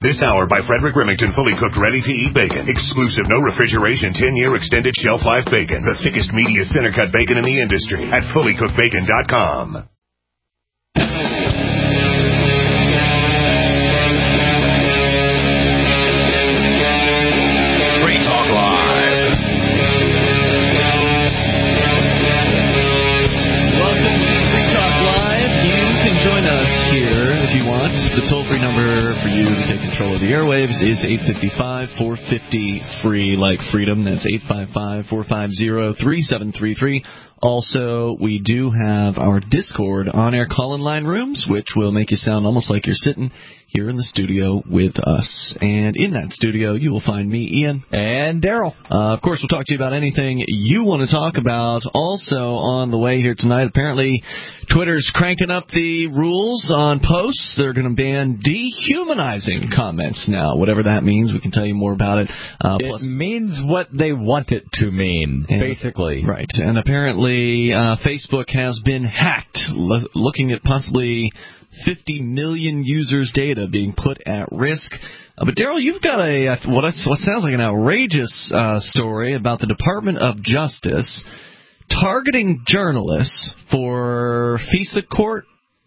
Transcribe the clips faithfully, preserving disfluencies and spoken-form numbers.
This hour by Frederick Remington, fully cooked, ready-to-eat bacon. Exclusive, no refrigeration, ten-year extended shelf life bacon. The thickest, meatiest, center-cut bacon in the industry at fully cooked bacon dot com. Free Talk Live. Welcome to Free Talk Live. You can join us here if you want. The toll-free number for you to take control of the airwaves is eight five five, four five zero, free like freedom. That's eight five five, four five zero, three seven three three. Also, we do have our Discord on-air call-in line rooms, which will make you sound almost like you're sitting here in the studio with us. And in that studio, you will find me, Ian. And Daryl. Uh, of course, we'll talk to you about anything you want to talk about. Also, on the way here tonight, apparently Twitter's cranking up the rules on posts. They're going to ban dehumanizing comments now. Whatever that means, we can tell you more about it. Uh, it plus, means what they want it to mean, and, basically. Right. And apparently uh, Facebook has been hacked, lo- looking at possibly fifty million users' data being put at risk. Uh, but, Daryl, you've got a uh, what, what sounds like an outrageous uh, story about the Department of Justice targeting journalists for FISA court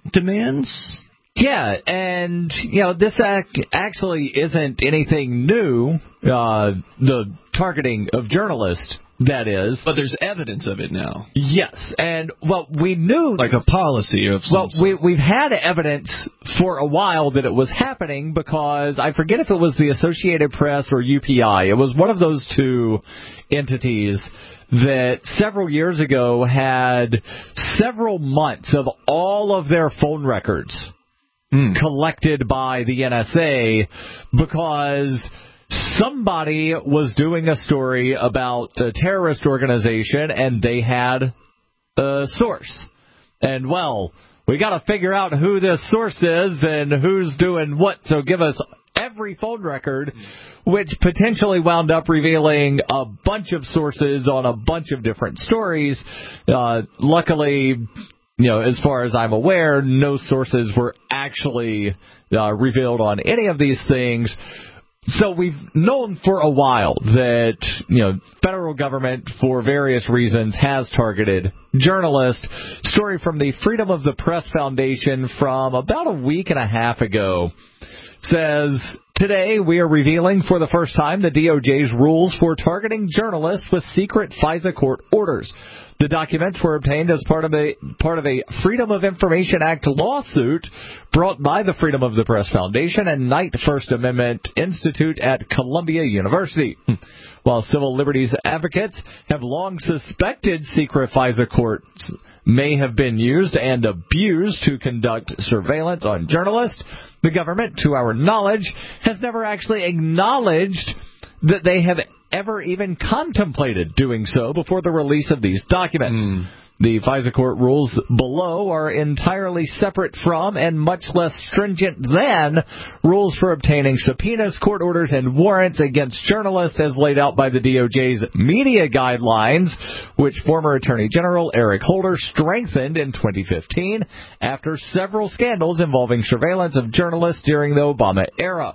demands. Yeah, and, you know, this act actually isn't anything new, uh, the targeting of journalists, that is. But there's evidence of it now. Yes, and, well, we knew... Like a policy of some Well, we, we've had evidence for a while that it was happening because I forget if it was the Associated Press or U P I. It was one of those two entities that several years ago had several months of all of their phone records mm. collected by the N S A because somebody was doing a story about a terrorist organization and they had a source. And, well, we got to figure out who this source is and who's doing what, so give us every phone record, which potentially wound up revealing a bunch of sources on a bunch of different stories. Uh, luckily, you know, as far as I'm aware, no sources were actually uh, revealed on any of these things. So we've known for a while that, you know, federal government, for various reasons, has targeted journalists. Story from the Freedom of the Press Foundation from about a week and a half ago says, today we are revealing for the first time the D O J's rules for targeting journalists with secret FISA court orders. The documents were obtained as part of a part of a Freedom of Information Act lawsuit brought by the Freedom of the Press Foundation and Knight First Amendment Institute at Columbia University. While civil liberties advocates have long suspected secret FISA courts may have been used and abused to conduct surveillance on journalists, the government, to our knowledge, has never actually acknowledged that they have ever even contemplated doing so before the release of these documents. Mm. The FISA court rules below are entirely separate from and much less stringent than rules for obtaining subpoenas, court orders, and warrants against journalists as laid out by the D O J's media guidelines, which former Attorney General Eric Holder strengthened in twenty fifteen after several scandals involving surveillance of journalists during the Obama era.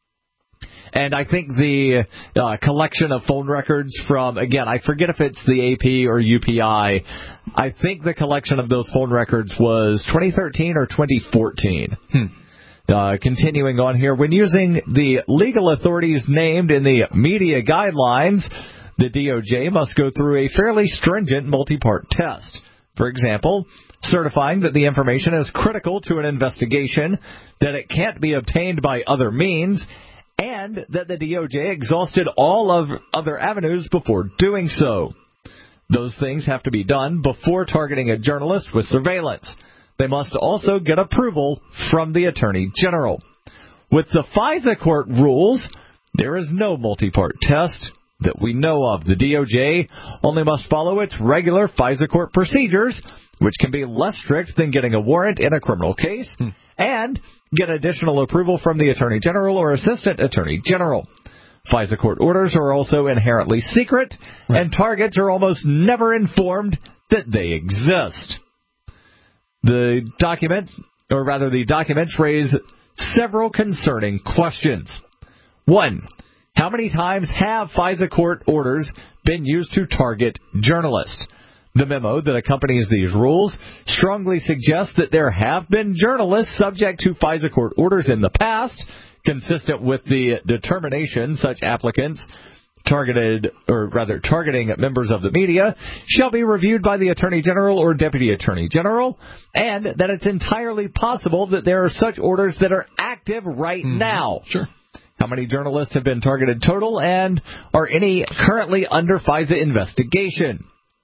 And I think the uh, collection of phone records from, again, I forget if it's the A P or U P I. I think the collection of those phone records was twenty thirteen or twenty fourteen. Hmm. Uh, continuing on here, when using the legal authorities named in the media guidelines, the D O J must go through a fairly stringent multi-part test. For example, certifying that the information is critical to an investigation, that it can't be obtained by other means, and that the D O J exhausted all of other avenues before doing so. Those things have to be done before targeting a journalist with surveillance. They must also get approval from the Attorney General. With the FISA court rules, there is no multi-part test that we know of. The D O J only must follow its regular FISA court procedures, which can be less strict than getting a warrant in a criminal case, hmm. and get additional approval from the Attorney General or Assistant Attorney General. FISA court orders are also inherently secret, right. and targets are almost never informed that they exist. The documents, or rather the documents, raise several concerning questions. One, how many times have FISA court orders been used to target journalists? The memo that accompanies these rules strongly suggests that there have been journalists subject to FISA court orders in the past, consistent with the determination such applicants targeted, or rather targeting members of the media, shall be reviewed by the Attorney General or Deputy Attorney General, and that it's entirely possible that there are such orders that are active right mm-hmm. now. Sure. How many journalists have been targeted total, and are any currently under FISA investigation?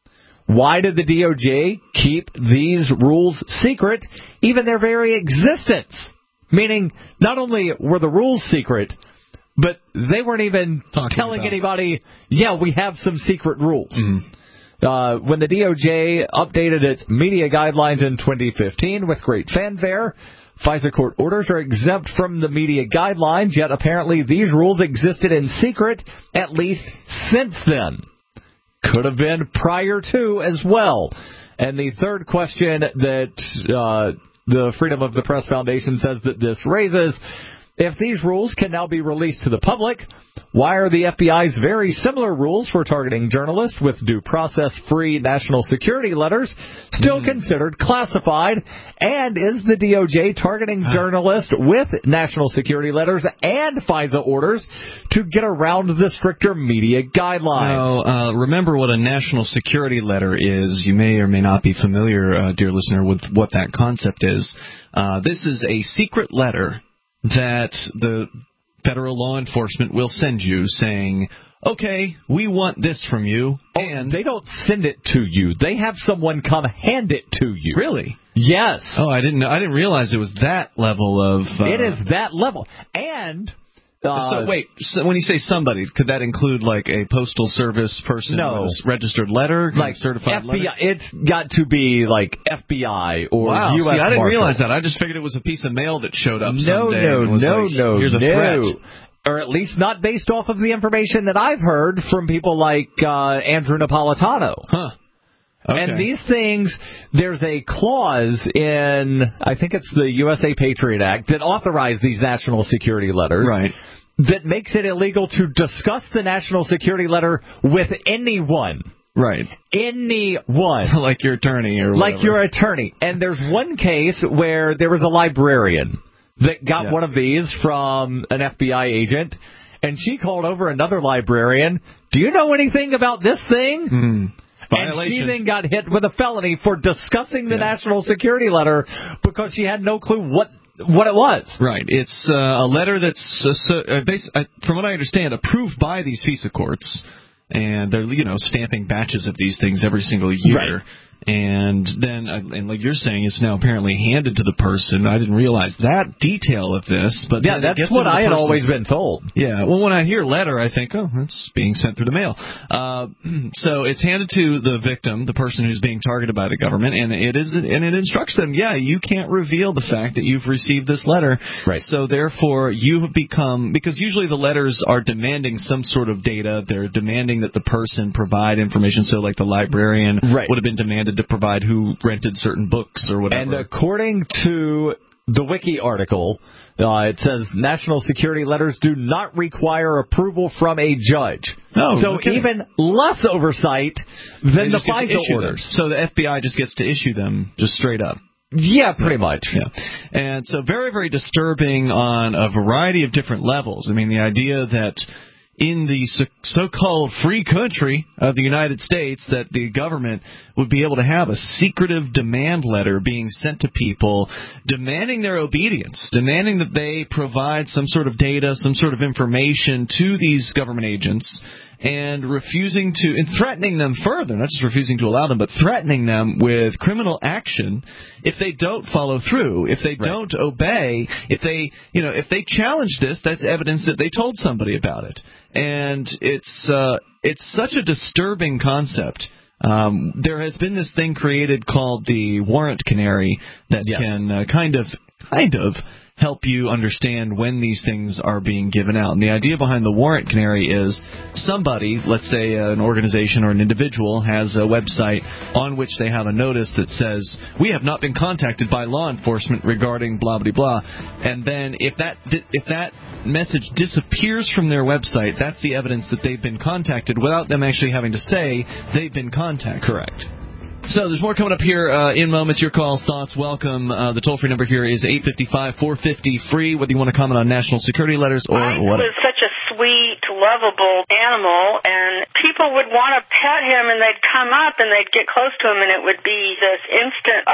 Why did the D O J keep these rules secret, even their very existence? Meaning, not only were the rules secret, but they weren't even Talking telling about. anybody, yeah, we have some secret rules. Mm. Uh, when the D O J updated its media guidelines in twenty fifteen with great fanfare, FISA court orders are exempt from the media guidelines, yet apparently these rules existed in secret at least since then. Could have been prior to as well. And the third question that uh, the Freedom of the Press Foundation says that this raises, if these rules can now be released to the public, why are the F B I's very similar rules for targeting journalists with due process-free national security letters still mm. considered classified? And is the D O J targeting journalists with national security letters and FISA orders to get around the stricter media guidelines? Now, uh, remember what a national security letter is. You may or may not be familiar, uh, dear listener, with what that concept is. Uh, this is a secret letter that the federal law enforcement will send you saying, okay, we want this from you. Oh, and they don't send it to you. They have someone come hand it to you. Really? Yes. Oh, I didn't know. I didn't realize it was that level of... Uh, it is that level. And... Uh, so wait, so when you say somebody, could that include like a postal service person no. with a registered letter, like certified F B I? Letter? It's got to be like F B I or wow. U S See, I didn't Marshal. realize that. I just figured it was a piece of mail that showed up no, someday. No, and was no, like, no, Here's a no. threat. Or at least not based off of the information that I've heard from people like uh, Andrew Napolitano. Huh. Okay. And these things, there's a clause in, I think it's the U S A Patriot Act, that authorized these national security letters. Right. That makes it illegal to discuss the national security letter with anyone. Right. Anyone. Like your attorney or whatever. Like your attorney. And there's one case where there was a librarian that got yeah. one of these from an F B I agent, and she called over another librarian. Do you know anything about this thing? Mm. And she then got hit with a felony for discussing the yeah. national security letter because she had no clue what what it was. Right. It's uh, a letter that's, uh, so, uh, bas- uh, from what I understand, approved by these FISA courts. And they're, you know, stamping batches of these things every single year. Right. And then, uh, and like you're saying, it's now apparently handed to the person. I didn't realize that detail of this. But yeah, that's what I had always been told. Yeah, well, when I hear letter, I think, oh, it's being sent through the mail. Uh, so it's handed to the victim, the person who's being targeted by the government, and it is, and it instructs them, yeah, you can't reveal the fact that you've received this letter. Right. So therefore, you have become, because usually the letters are demanding some sort of data. They're demanding that the person provide information. So like the librarian right. would have been demanded to provide who rented certain books or whatever. And according to the Wiki article, uh, it says national security letters do not require approval from a judge. No, so okay. even less oversight than the FISA orders. Them. So the F B I just gets to issue them just straight up. Yeah, pretty much. Yeah. And so very, very disturbing on a variety of different levels. I mean, the idea that in the so-called free country of the United States that the government would be able to have a secretive demand letter being sent to people demanding their obedience, demanding that they provide some sort of data, some sort of information to these government agents, and refusing to, and threatening them further, not just refusing to allow them, but threatening them with criminal action if they don't follow through, if they right. don't obey, if they, you know, if they challenge this, that's evidence that they told somebody about it. And it's uh, it's such a disturbing concept. Um, there has been this thing created called the warrant canary that yes. can uh, kind of kind of help you understand when these things are being given out. And the idea behind the warrant, Canary, is somebody, let's say an organization or an individual, has a website on which they have a notice that says, we have not been contacted by law enforcement regarding blah, blah, blah. And then if that if that message disappears from their website, that's the evidence that they've been contacted without them actually having to say they've been contacted. Correct. So there's more coming up here uh, in moments. Your calls, thoughts, welcome. Uh, the toll-free number here is eight five five, four five zero, free, whether you want to comment on national security letters or Mike what. was such a sweet, lovable animal, and people would want to pet him, and they'd come up, and they'd get close to him, and it would be this instant,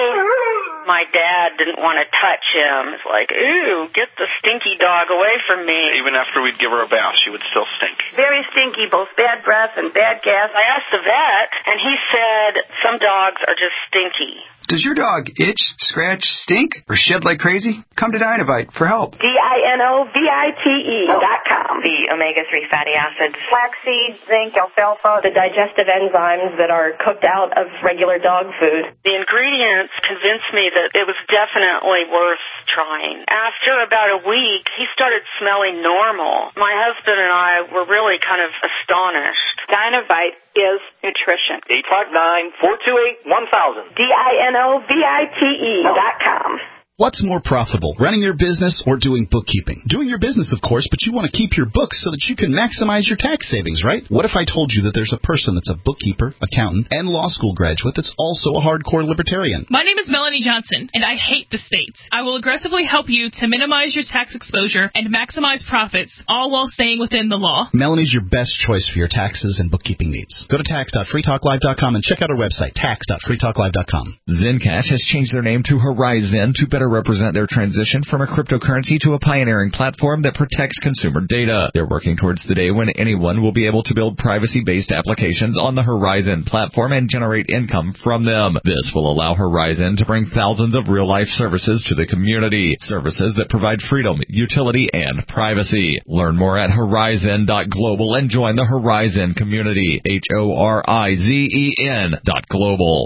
oh! My dad didn't want to touch him. It's like, ooh, get the stinky dog away from me. Even after we'd give her a bath, she would still stink. Very stinky, both bad breath and bad gas. I asked the vet, and he said some dogs are just stinky. Does your dog itch, scratch, stink, or shed like crazy? Come to Dinovite for help. D I N O V I T E dot com. The omega three fatty acids. Flaxseed, zinc, alfalfa, the digestive enzymes that are cooked out of regular dog food. The ingredients convinced me that it was definitely worth trying. After about a week, he started smelling normal. My husband and I were really kind of astonished. Dinovite is nutrition. eight five nine, four two eight, one thousand. D I N O V I T E dot com. What's more profitable, running your business or doing bookkeeping? Doing your business, of course, but you want to keep your books so that you can maximize your tax savings, right? What if I told you that there's a person that's a bookkeeper, accountant, and law school graduate that's also a hardcore libertarian? My name is Melanie Johnson, and I hate the states. I will aggressively help you to minimize your tax exposure and maximize profits, all while staying within the law. Melanie's your best choice for your taxes and bookkeeping needs. Go to tax dot free talk live dot com and check out our website, tax dot free talk live dot com. Zencash has changed their name to Horizon to better represent their transition from a cryptocurrency to a pioneering platform that protects consumer data. They're working towards the day when anyone will be able to build privacy-based applications on the Horizon platform and generate income from them. This will allow Horizon to bring thousands of real-life services to the community, services that provide freedom, utility, and privacy. Learn more at horizon dot global and join the Horizon community, H O R I Z E N dot global.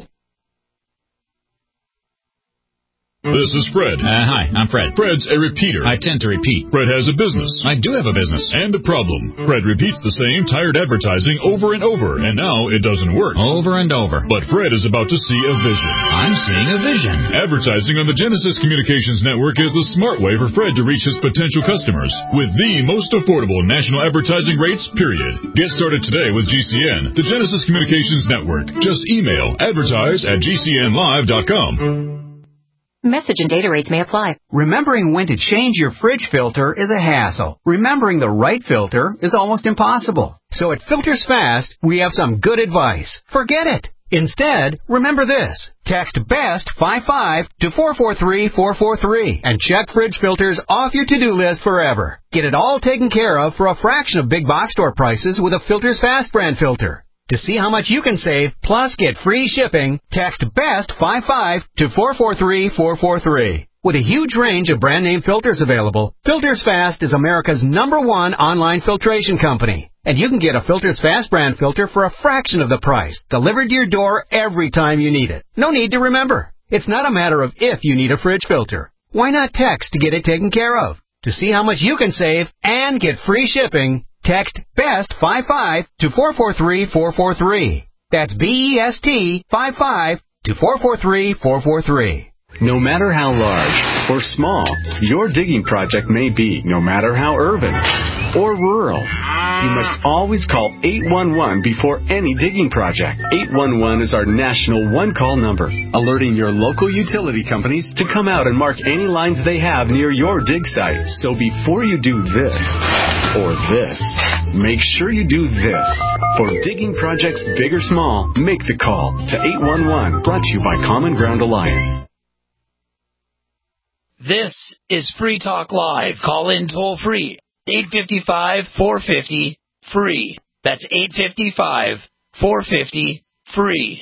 This is Fred. Uh, hi, I'm Fred. Fred's a repeater. I tend to repeat. Fred has a business. I do have a business. And a problem. Fred repeats the same tired advertising over and over, and now it doesn't work. Over and over. But Fred is about to see a vision. I'm seeing a vision. Advertising on the Genesis Communications Network is the smart way for Fred to reach his potential customers with the most affordable national advertising rates, period. Get started today with G C N, the Genesis Communications Network. Just email advertise at G C N live dot com. Message and data rates may apply. Remembering when to change your fridge filter is a hassle. Remembering the right filter is almost impossible. So at Filters Fast, we have some good advice. Forget it. Instead, remember this. Text BEST five five to four four three four four three and check fridge filters off your to-do list forever. Get it all taken care of for a fraction of big box store prices with a Filters Fast brand filter. To see how much you can save, plus get free shipping, text BEST five five to four four three four four three. With a huge range of brand name filters available, Filters Fast is America's number one online filtration company. And you can get a Filters Fast brand filter for a fraction of the price, delivered to your door every time you need it. No need to remember. It's not a matter of if you need a fridge filter. Why not text to get it taken care of? To see how much you can save and get free shipping, text BEST five five to four four three four four three. That's B E S T five five to four four three four four three. No matter how large or small your digging project may be, no matter how urban or rural, you must always call eight one one before any digging project. eight one one is our national one-call number, alerting your local utility companies to come out and mark any lines they have near your dig site. So before you do this or this, make sure you do this. For digging projects big or small, make the call to eight one one, brought to you by Common Ground Alliance. This is Free Talk Live. Call in toll free. eight five five, four five zero, free. That's eight five five, four five zero, free.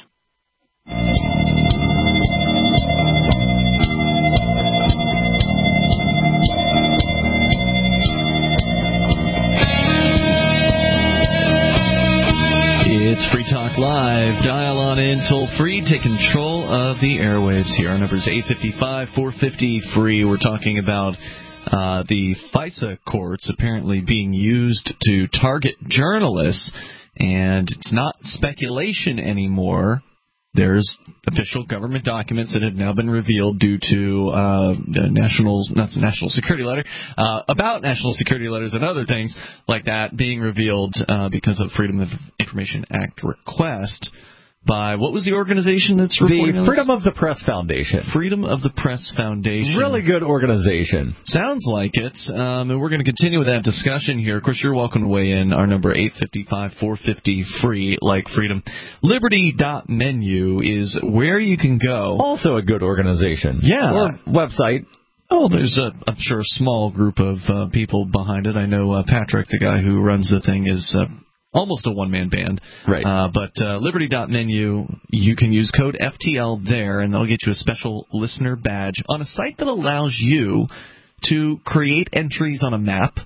It's Free Talk Talk Live. Dial on in toll free. Take control of the airwaves here. Our number is eight five five, four five zero, free. We're talking about uh, the FISA courts apparently being used to target journalists. And it's not speculation anymore. There's official government documents that have now been revealed due to uh, the national, not the national security letter, uh, about national security letters and other things like that being revealed uh, because of Freedom of Information Act request by, what was the organization that's reporting The Freedom of the Press Foundation. Freedom of the Press Foundation. Really good organization. Sounds like it. Um, and we're going to continue with that discussion here. Of course, you're welcome to weigh in. Our number, eight five five, four five zero, free, like freedom. Liberty dot menu is where you can go. Also a good organization. Yeah. Or website. Oh, there's, a, I'm sure, a small group of uh, people behind it. I know uh, Patrick, the guy who runs the thing, is... Uh, almost a one-man band. Right. Uh, but uh, Liberty dot menu, you can use code F T L there, and that'll get you a special listener badge on a site that allows you to create entries on a map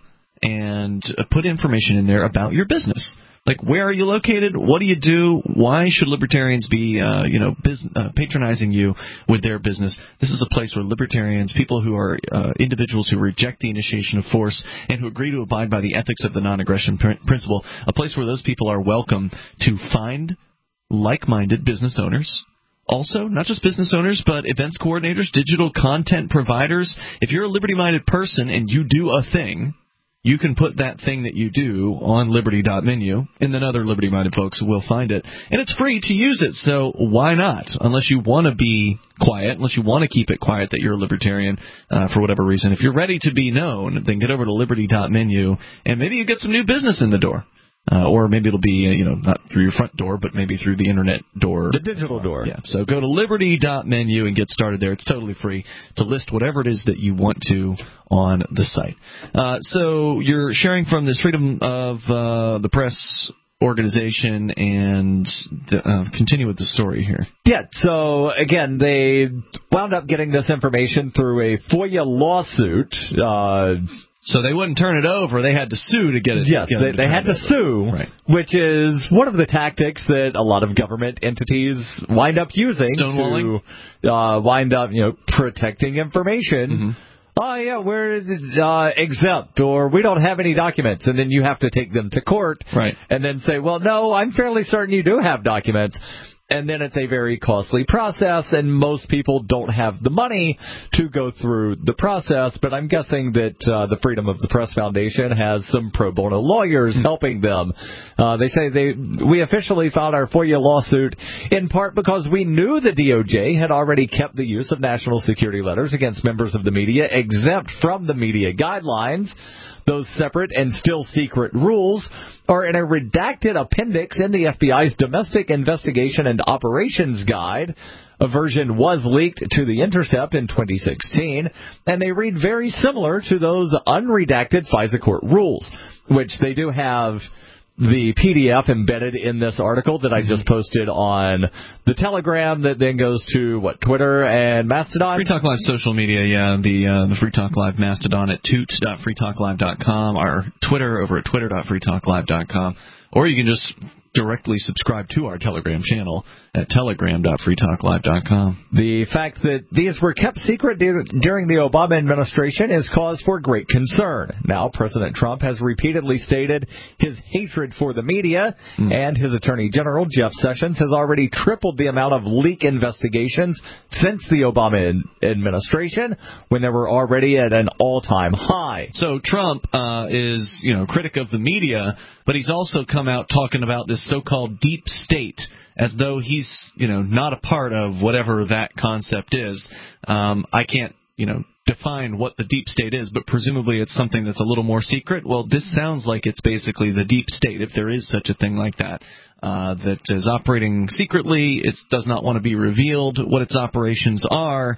and uh, put information in there about your business. Like, where are you located? What do you do? Why should libertarians be, uh, you know, business, uh, patronizing you with their business? This is a place where libertarians, people who are uh, individuals who reject the initiation of force and who agree to abide by the ethics of the non-aggression pr- principle, a place where those people are welcome to find like-minded business owners. Also, not just business owners, but events coordinators, digital content providers. If you're a liberty-minded person and you do a thing, you can put that thing that you do on Liberty dot menu, and then other liberty-minded folks will find it. And it's free to use it, so why not? Unless you want to be quiet, unless you want to keep it quiet that you're a libertarian uh, for whatever reason. If you're ready to be known, then get over to Liberty dot menu, and maybe you get some new business in the door. Uh, or maybe it'll be, uh, you know, not through your front door, but maybe through the internet door. The digital door. Yeah. So go to Liberty dot menu and get started there. It's totally free to list whatever it is that you want to on the site. Uh, so you're sharing from this Freedom of uh, the Press organization, and uh, continue with the story here. Yeah, so again, they wound up getting this information through a FOIA lawsuit. Uh So they wouldn't turn it over. They had to sue to get it. Yes, get they, to they had to over. sue, right. Which is one of the tactics that a lot of government entities wind up using Stonewalling? to uh, wind up, you know, protecting information. Mm-hmm. Oh, yeah, we're uh, exempt, or we don't have any documents, and then you have to take them to court, right. And then say, well, no, I'm fairly certain you do have documents. And then it's a very costly process, and most people don't have the money to go through the process. But I'm guessing that uh, the Freedom of the Press Foundation has some pro bono lawyers helping them. Uh, they say they we officially filed our FOIA lawsuit in part because we knew the D O J had already kept the use of national security letters against members of the media exempt from the media guidelines. Those separate and still secret rules are in a redacted appendix in the F B I's Domestic Investigation and Operations Guide. A version was leaked to The Intercept in twenty sixteen, and they read very similar to those unredacted FISA court rules, which they do have the P D F embedded in this article that I just posted on the Telegram that then goes to, what, Twitter and Mastodon? Free Talk Live social media, yeah, the uh, the Free Talk Live Mastodon at toot dot free talk live dot com, our Twitter over at twitter dot free talk live dot com, or you can just directly subscribe to our Telegram channel at telegram dot free talk live dot com. The fact that these were kept secret during the Obama administration is cause for great concern. Now, President Trump has repeatedly stated his hatred for the media, mm. and his Attorney General, Jeff Sessions, has already tripled the amount of leak investigations since the Obama administration, when they were already at an all-time high. So Trump uh, is, you know, critic of the media, but he's also come out talking about this so-called deep state, as though he's, you know, not a part of whatever that concept is. Um, I can't, you know, define what the deep state is, but presumably it's something that's a little more secret. Well, this sounds like it's basically the deep state, if there is such a thing like that, uh, that is operating secretly. It does not want to be revealed what its operations are,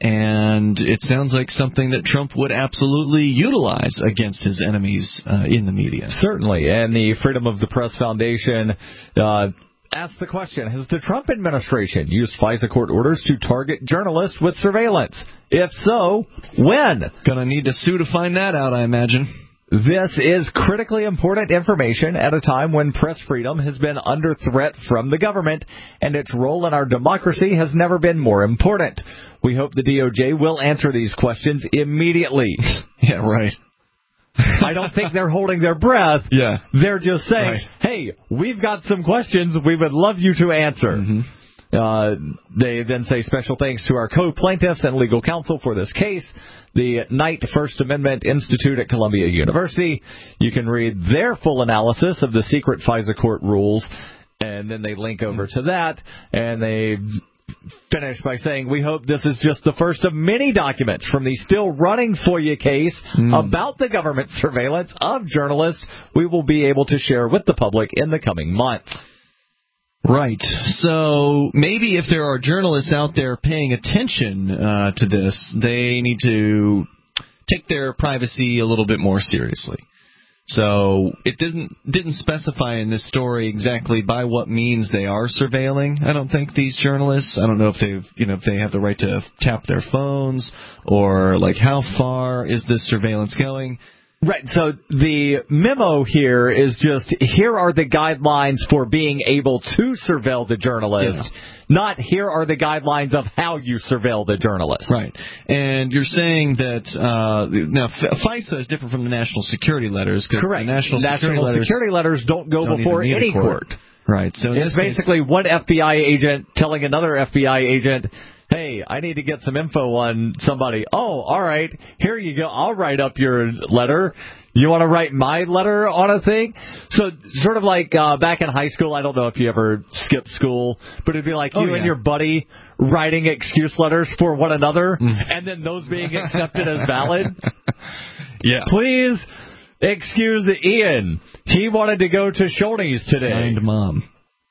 and it sounds like something that Trump would absolutely utilize against his enemies uh, in the media. Certainly, and the Freedom of the Press Foundation uh asked the question, has the Trump administration used FISA court orders to target journalists with surveillance? If so, when? Gonna need to sue to find that out, I imagine. This is critically important information at a time when press freedom has been under threat from the government, and its role in our democracy has never been more important. We hope the D O J will answer these questions immediately. Yeah, right. I don't think they're holding their breath. Yeah. They're just saying, right. hey, we've got some questions we would love you to answer. Mm-hmm. Uh, they then say special thanks to our co-plaintiffs and legal counsel for this case, the Knight First Amendment Institute at Columbia University. You can read their full analysis of the secret FISA court rules, and then they link over to that, and they finish by saying, we hope this is just the first of many documents from the still running FOIA case mm. about the government surveillance of journalists we will be able to share with the public in the coming months. Right. So maybe if there are journalists out there paying attention uh, to this, they need to take their privacy a little bit more seriously. So it didn't didn't specify in this story exactly by what means they are surveilling. I don't think these journalists. I don't know if they've you know if they have the right to tap their phones or like how far is this surveillance going. Right, so the memo here is just, here are the guidelines for being able to surveil the journalist, yeah. not here are the guidelines of how you surveil the journalist. Right, and you're saying that, uh, now FISA is different from the national security letters. Correct, the national, national security, letters security letters don't go don't before any court. court. Right, so it's basically case, one F B I agent telling another F B I agent, hey, I need to get some info on somebody. Oh, all right, here you go. I'll write up your letter. You want to write my letter on a thing? So sort of like uh, back in high school, I don't know if you ever skipped school, but it'd be like oh, you yeah. and your buddy writing excuse letters for one another, mm. and then those being accepted as valid. Yeah. Please excuse Ian. He wanted to go to Shoney's today. Signed Mom.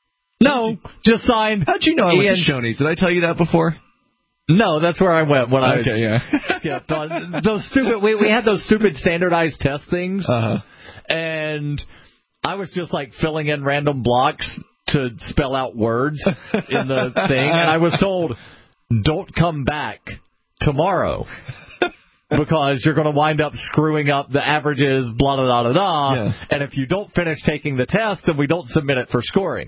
No, you, just signed How'd you know I Ian. went to Shoney's? Did I tell you that before? No, that's where I went when I okay, yeah. skipped on those stupid. We we had those stupid standardized test things, uh-huh. and I was just like filling in random blocks to spell out words in the thing, and I was told, "Don't come back tomorrow." Because you're going to wind up screwing up the averages, blah, blah, blah, blah, yeah. and if you don't finish taking the test, then we don't submit it for scoring.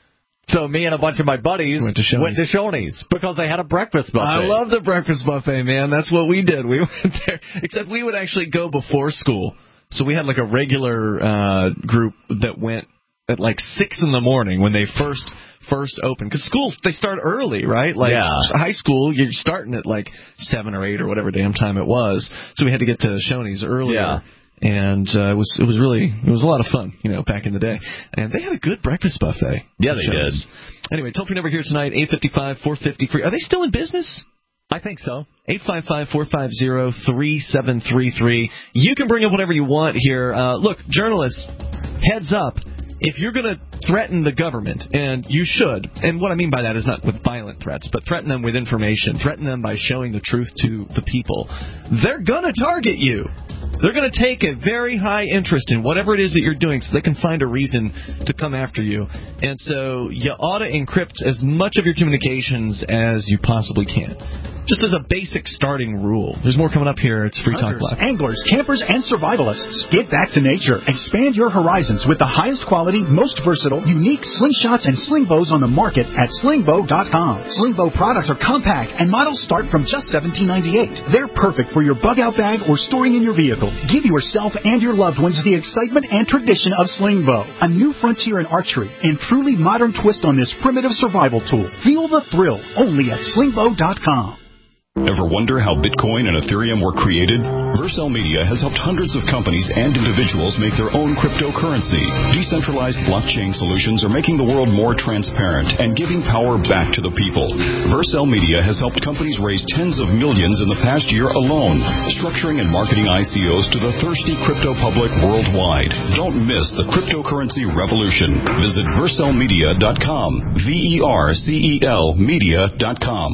So me and a bunch of my buddies went to Shoney's, went to Shoney's because they had a breakfast buffet. I love the breakfast buffet, man. That's what we did. We went there, except we would actually go before school. So we had like a regular uh, group that went at like six in the morning when they first first opened. Because schools, they start early, right? Like yeah. high school, you're starting at like seven or eight or whatever damn time it was. So we had to get to Shoney's earlier. Yeah. And uh, it was it was really it was a lot of fun, you know, back in the day. And they had a good breakfast buffet. Yeah, they did. Anyway, toll free number here tonight, eight five five, four five zero, free. Are they still in business? I think so. eight five five, four five zero, three seven three three. You can bring up whatever you want here. Uh, look, journalists, heads up. If you're going to threaten the government, and you should, and what I mean by that is not with violent threats, but threaten them with information, threaten them by showing the truth to the people, they're going to target you. They're going to take a very high interest in whatever it is that you're doing so they can find a reason to come after you. And so you ought to encrypt as much of your communications as you possibly can. Just as a basic starting rule. There's more coming up here. It's Free Talk Live. Anglers, campers, and survivalists. Get back to nature. Expand your horizons with the highest quality, most versatile, unique slingshots and sling bows on the market at sling bow dot com. Sling bow products are compact and models start from just seventeen ninety-eight. They're perfect for your bug-out bag or storing in your vehicle. Give yourself and your loved ones the excitement and tradition of sling bow, a new frontier in archery and truly modern twist on this primitive survival tool. Feel the thrill only at sling bow dot com. Ever wonder how Bitcoin and Ethereum were created? Vercel Media has helped hundreds of companies and individuals make their own cryptocurrency. Decentralized blockchain solutions are making the world more transparent and giving power back to the people. Vercel Media has helped companies raise tens of millions in the past year alone, structuring and marketing I C Os to the thirsty crypto public worldwide. Don't miss the cryptocurrency revolution. Visit vercel media dot com. V E R C E L media dot com.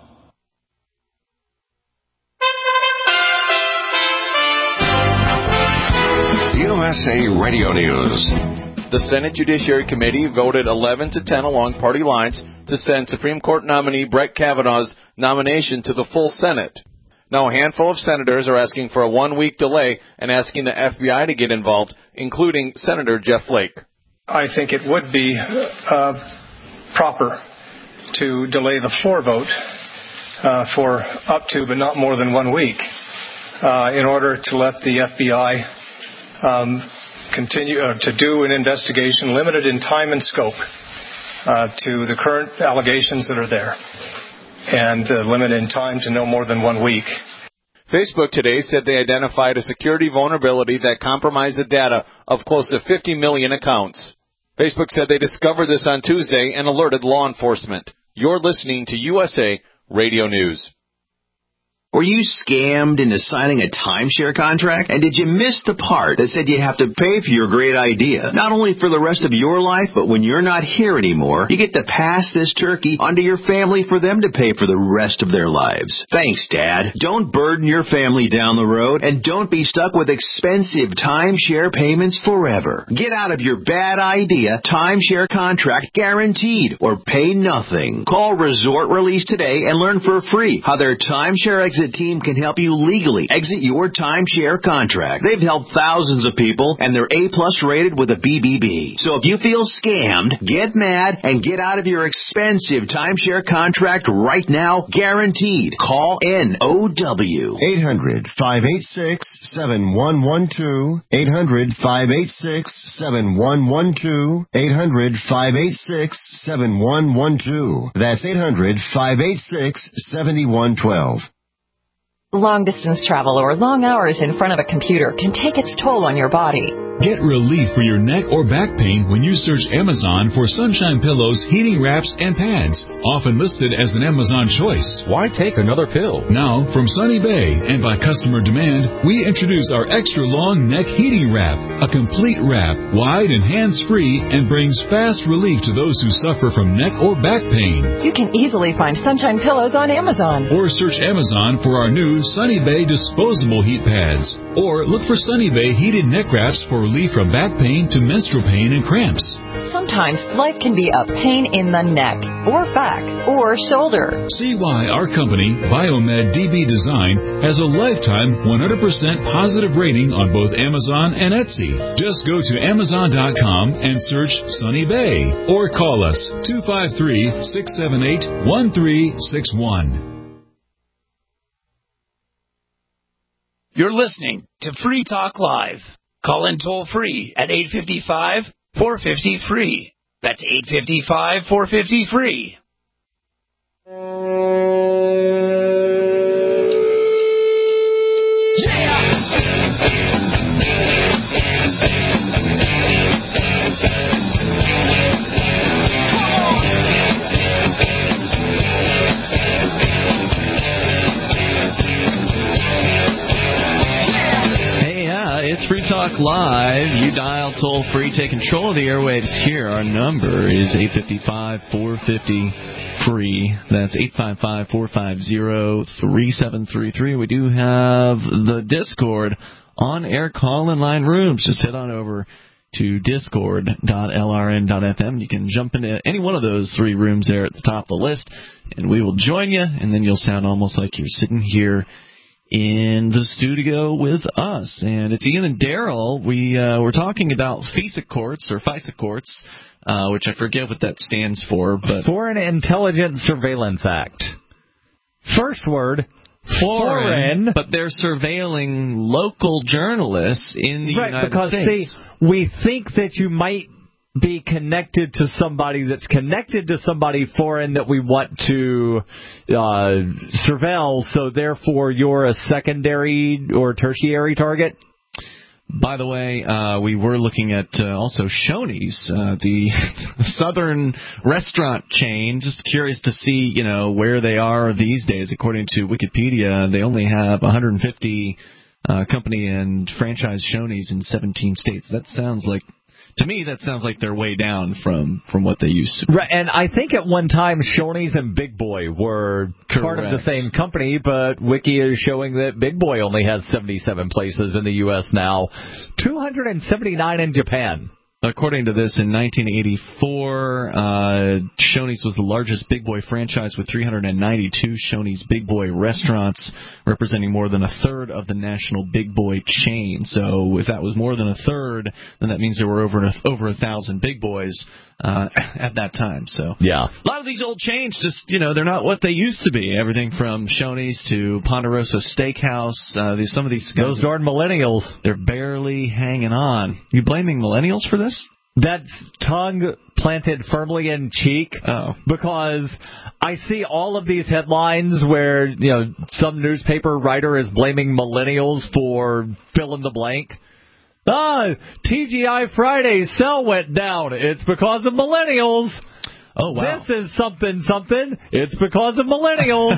U S A Radio News. The Senate Judiciary Committee voted eleven to ten along party lines to send Supreme Court nominee Brett Kavanaugh's nomination to the full Senate. Now, a handful of senators are asking for a one-week delay and asking the F B I to get involved, including Senator Jeff Flake. I think it would be uh, proper to delay the floor vote uh, for up to but not more than one week uh, in order to let the F B I um, continue uh, to do an investigation limited in time and scope uh, to the current allegations that are there, and uh, limited in time to no more than one week. Facebook today said they identified a security vulnerability that compromised the data of close to fifty million accounts. Facebook said they discovered this on Tuesday and alerted law enforcement. You're listening to U S A Radio News. Were you scammed into signing a timeshare contract? And did you miss the part that said you have to pay for your great idea? Not only for the rest of your life, but when you're not here anymore, you get to pass this turkey onto your family for them to pay for the rest of their lives. Thanks, Dad. Don't burden your family down the road, and don't be stuck with expensive timeshare payments forever. Get out of your bad idea timeshare contract guaranteed, or pay nothing. Call Resort Release today and learn for free how their timeshare exit team can help you legally exit your timeshare contract. They've helped thousands of people, and they're A-plus rated with a B B B. So if you feel scammed, get mad and get out of your expensive timeshare contract right now, guaranteed. Call N O W. eight hundred, five eight six, seven one one two. eight hundred, five eight six, seven one one two. eight hundred, five eight six, seven one one two. That's eight hundred, five eight six, seven one one two. Long-distance travel or long hours in front of a computer can take its toll on your body. Get relief for your neck or back pain when you search Amazon for Sunshine Pillows, heating wraps, and pads, often listed as an Amazon choice. Why take another pill? Now, from Sunny Bay and by customer demand, we introduce our extra long neck heating wrap, a complete wrap, wide and hands-free, and brings fast relief to those who suffer from neck or back pain. You can easily find Sunshine Pillows on Amazon. Or search Amazon for our new Sunny Bay disposable heat pads. Or look for Sunny Bay heated neck wraps for relief from back pain to menstrual pain and cramps. Sometimes life can be a pain in the neck, or back, or shoulder. See why our company, Biomed D B Design, has a lifetime one hundred percent positive rating on both Amazon and Etsy. Just go to Amazon dot com and search Sunny Bay, or call us two five three, six seven eight, one three six one. You're listening to Free Talk Live. Call in toll free at eight five five, four five zero, free. That's eight five five, four five zero, free. It's Free Talk Live. You dial toll free, take control of the airwaves here. Our number is eight five five, four five zero, free. That's eight five five, four five zero, three seven three three. We do have the Discord on air call-in line rooms. Just head on over to discord dot l r n dot f m. You can jump into any one of those three rooms there at the top of the list, and we will join you, and then you'll sound almost like you're sitting here in the studio with us. And it's Ian and Daryl. We, uh, we're talking about FISA courts, or FISA courts, uh, which I forget what that stands for. But Foreign Intelligence Surveillance Act. First word, foreign, but they're surveilling local journalists in the right, United because, States. See, we think that you might be connected to somebody that's connected to somebody foreign that we want to uh, surveil, so therefore you're a secondary or tertiary target? By the way, uh, we were looking at uh, also Shoney's, uh, the southern restaurant chain. Just curious to see, you know, where they are these days. According to Wikipedia, they only have one hundred fifty uh, company and franchise Shoney's in seventeen states. That sounds like, to me, that sounds like they're way down from, from what they used to be. Right, and I think at one time Shoney's and Big Boy were Correct. part of the same company, but Wiki is showing that Big Boy only has seventy-seven places in the U S now, two hundred seventy-nine in Japan. According to this, in nineteen eighty-four, uh, Shoney's was the largest Big Boy franchise with three hundred ninety-two Shoney's Big Boy restaurants, representing more than a third of the national Big Boy chain. So if that was more than a third, then that means there were over a, over a thousand Big Boys uh, at that time. So yeah, a lot of these old chains just, you know, they're not what they used to be. Everything from Shoney's to Ponderosa Steakhouse. Uh, these, some of these guys, those darn millennials, they're barely hanging on. You blaming millennials for this? That's tongue planted firmly in cheek. Oh. Because I see all of these headlines where, you know, some newspaper writer is blaming millennials for fill in the blank. Ah, T G I Friday sell went down. It's because of millennials. Oh, wow. This is something, something. It's because of millennials.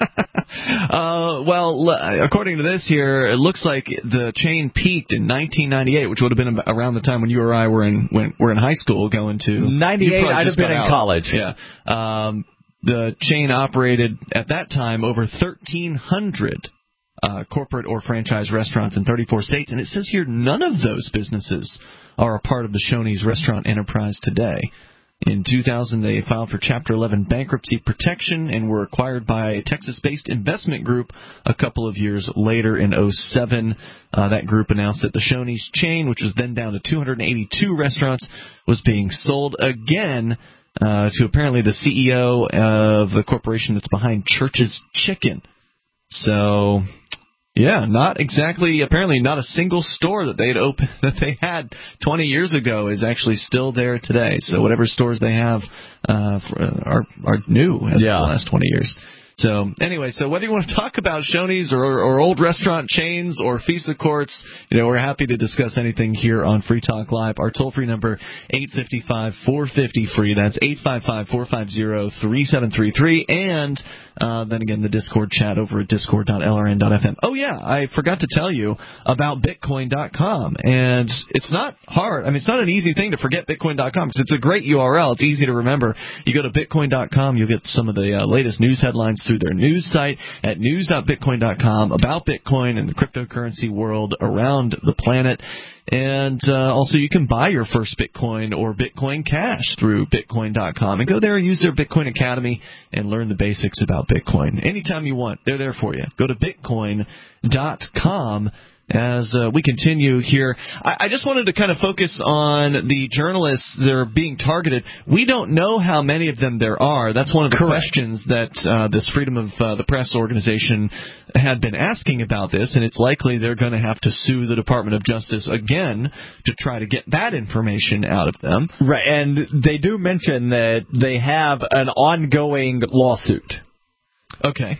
uh, well, according to this here, it looks like the chain peaked in nineteen ninety-eight, which would have been around the time when you or I were in when, were in high school going to... ninety-eight, I'd have been in out. college. Yeah. Um, the chain operated, at that time, over thirteen hundred uh, corporate or franchise restaurants in thirty-four states. And it says here none of those businesses are a part of the Shoney's restaurant enterprise today. In two thousand, they filed for Chapter eleven bankruptcy protection and were acquired by a Texas-based investment group a couple of years later in oh seven. Uh, that group announced that the Shoney's chain, which was then down to two hundred eighty-two restaurants, was being sold again uh, to apparently the C E O of the corporation that's behind Church's Chicken. So... yeah, not exactly. Apparently, not a single store that they'd open that they had twenty years ago is actually still there today. So whatever stores they have uh, are are new as yeah. of the last twenty years. So anyway, so whether you want to talk about Shoney's or, or old restaurant chains or FISA courts, you know, we're happy to discuss anything here on Free Talk Live. Our toll-free number, eight five five, four five zero, free. That's eight five five, four five zero, three seven three three. And uh, then again, the Discord chat over at discord dot l r n dot f m. Oh, yeah, I forgot to tell you about bitcoin dot com. And it's not hard. I mean, it's not an easy thing to forget bitcoin dot com because it's a great U R L. It's easy to remember. You go to bitcoin dot com, you'll get some of the uh, latest news headlines through their news site at news dot bitcoin dot com about Bitcoin and the cryptocurrency world around the planet. And uh, also you can buy your first Bitcoin or Bitcoin Cash through bitcoin dot com and go there and use their Bitcoin Academy and learn the basics about Bitcoin. Anytime you want, they're there for you. Go to bitcoin dot com. As uh, we continue here, I, I just wanted to kind of focus on the journalists that are being targeted. We don't know how many of them there are. That's one of the Correct. questions that uh, this Freedom of uh, the Press organization had been asking about this, and it's likely they're going to have to sue the Department of Justice again to try to get that information out of them. Right, and they do mention that they have an ongoing lawsuit. Okay.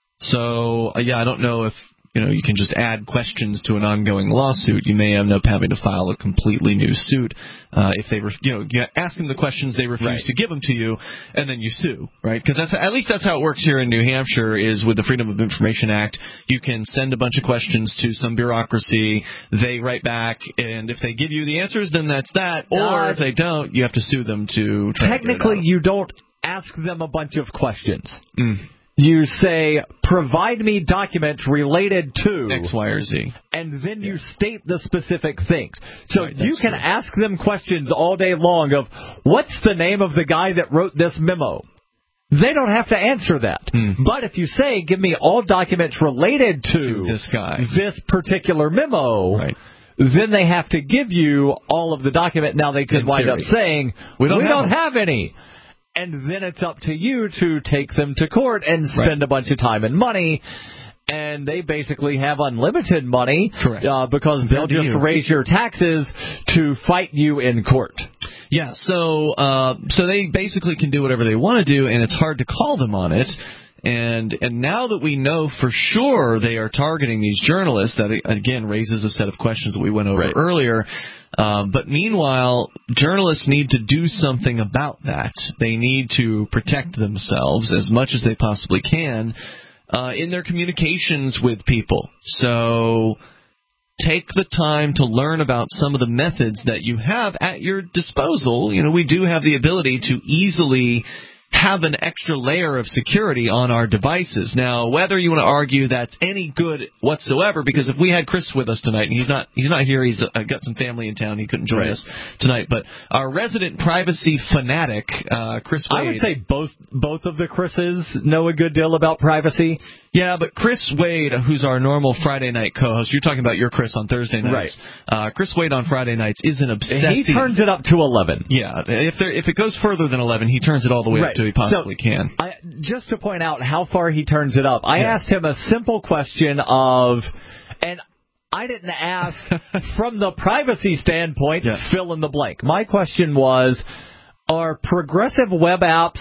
So, uh, yeah, I don't know if you know, you can just add questions to an ongoing lawsuit. You may end up having to file a completely new suit uh, if they, re- you know, you ask them the questions, they refuse right. to give them to you, and then you sue, right? Because that's at least that's how it works here in New Hampshire. Is with the Freedom of Information Act, you can send a bunch of questions to some bureaucracy. They write back, and if they give you the answers, then that's that. Or uh, if they don't, you have to sue them to. Try technically, to you don't ask them a bunch of questions. Mm. You say, provide me documents related to X, Y, or Z. And then yeah. you state the specific things. So right, you can true. ask them questions all day long of, what's the name of the guy that wrote this memo? They don't have to answer that. Hmm. But if you say, give me all documents related to, to this guy, this particular memo, right. then they have to give you all of the document. Now they could In wind theory. up saying, we don't, we have, don't have any. And then it's up to you to take them to court and spend right. a bunch of time and money. And they basically have unlimited money uh, because they'll just you. raise your taxes to fight you in court. Yeah, so uh, so they basically can do whatever they want to do, and it's hard to call them on it. And and now that we know for sure they are targeting these journalists, that again raises a set of questions that we went over right. earlier. Um, but meanwhile, journalists need to do something about that. They need to protect themselves as much as they possibly can uh, in their communications with people. So take the time to learn about some of the methods that you have at your disposal. You know, we do have the ability to easily have an extra layer of security on our devices. Now, whether you want to argue that's any good whatsoever, because if we had Chris with us tonight, and he's not he's not here, he's uh, got some family in town, he couldn't join right. us tonight, but our resident privacy fanatic, uh, Chris Wade. I would say both both of the Chris's know a good deal about privacy. Yeah, but Chris Wade, who's our normal Friday night co-host, you're talking about your Chris on Thursday nights. Right. Uh, Chris Wade on Friday nights is an obsessive. He turns it up to eleven. Yeah, if there, if it goes further than eleven, he turns it all the way right. up to he possibly so, can. I, just to point out how far he turns it up, I yeah. asked him a simple question of, and I didn't ask from the privacy standpoint, yeah. fill in the blank. My question was, are progressive web apps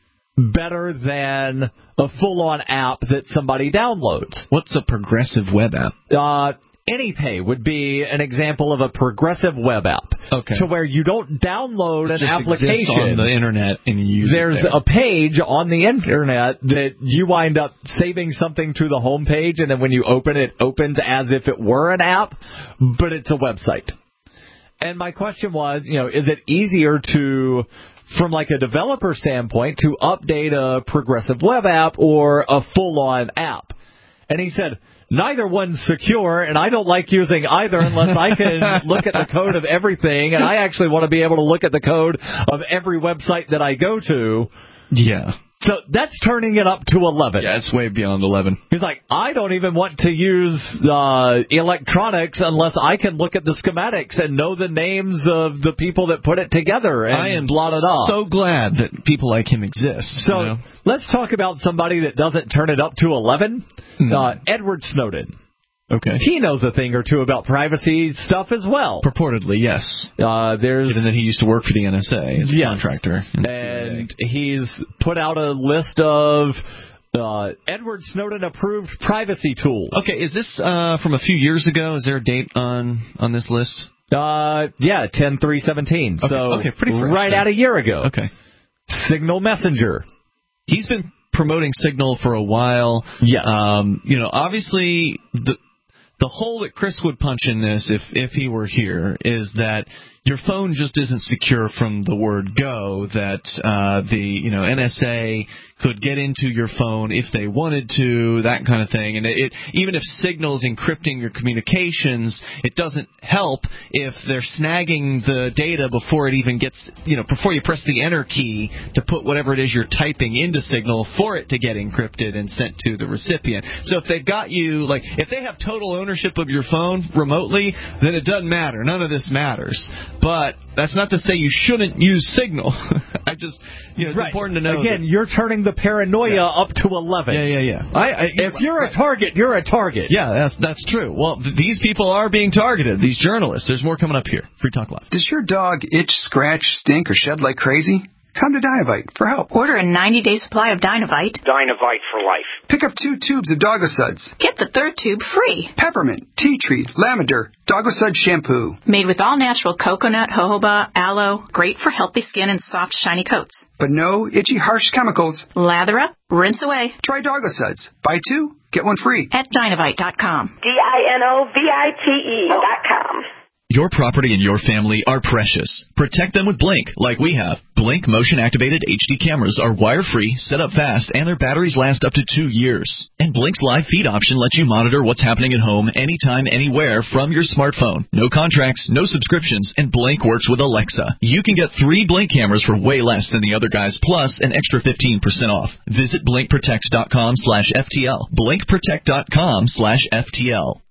better than a full-on app that somebody downloads? What's a progressive web app? Uh, AnyPay would be an example of a progressive web app. Okay. To where you don't download it an just application on the internet and you use There's it there. a page on the internet that you wind up saving something to the home page, and then when you open it, it opens as if it were an app, but it's a website. And my question was, you know, is it easier to, from like a developer standpoint, to update a progressive web app or a full-on app? And he said, neither one's secure, and I don't like using either unless I can look at the code of everything, and I actually want to be able to look at the code of every website that I go to. Yeah. So that's turning it up to eleven. Yeah, it's way beyond eleven. He's like, I don't even want to use uh, electronics unless I can look at the schematics and know the names of the people that put it together and I am blot it off. So glad that people like him exist. So you know? Let's talk about somebody that doesn't turn it up to eleven. Hmm. Uh, Edward Snowden. Okay. He knows a thing or two about privacy stuff as well. Purportedly, yes. Uh, there's Given that he used to work for the N S A as a yes. contractor. And he's put out a list of uh, Edward Snowden-approved privacy tools. Okay, is this uh, from a few years ago? Is there a date on, on this list? Uh, yeah, ten three seventeen. Okay, so okay, pretty fresh, right then. out a year ago. Okay. Signal Messenger. He's been promoting Signal for a while. Yes. Um, you know, obviously the the hole that Chris would punch in this if if he were here is that your phone just isn't secure from the word go, that uh, the you know N S A could get into your phone if they wanted to, that kind of thing. And it, it even if Signal's encrypting your communications, it doesn't help if they're snagging the data before it even gets, you know, before you press the enter key to put whatever it is you're typing into Signal for it to get encrypted and sent to the recipient. So if they've got you, like, if they have total ownership of your phone remotely, then it doesn't matter. None of this matters. But that's not to say you shouldn't use Signal. I just, you know, it's right. important to know. Again, that, you're turning the paranoia yeah. up to eleven. Yeah, yeah, yeah. I, I, if you're a target, you're a target. Yeah, that's that's true. Well, th- these people are being targeted, these journalists. There's more coming up here. Free Talk Live. Does your dog itch, scratch, stink, or shed like crazy? Come to Dinovite for help. Order a ninety-day supply of Dinovite. Dinovite for life. Pick up two tubes of Dogosuds. Get the third tube free. Peppermint, tea tree, lavender, Dogosud shampoo. Made with all-natural coconut, jojoba, aloe. Great for healthy skin and soft, shiny coats. But no itchy, harsh chemicals. Lather up, rinse away. Try Dogosuds. Buy two, get one free. At Dinovite dot com. D I N O V I T E dot com. Your property and your family are precious. Protect them with Blink, like we have. Blink motion-activated H D cameras are wire-free, set up fast, and their batteries last up to two years. And Blink's live feed option lets you monitor what's happening at home anytime, anywhere from your smartphone. No contracts, no subscriptions, and Blink works with Alexa. You can get three Blink cameras for way less than the other guys, plus an extra fifteen percent off. Visit blink protect dot com slash F T L. blink protect dot com slash F T L.